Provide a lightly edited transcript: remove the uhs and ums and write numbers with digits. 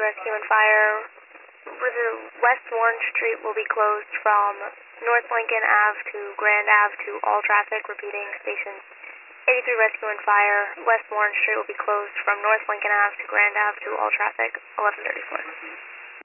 Rescue and Fire. West Warren Street will be closed from North Lincoln Ave to Grand Ave to all traffic. Repeating, stations 83 Rescue and Fire. West Warren Street will be closed from North Lincoln Ave to Grand Ave to all traffic. 11:34.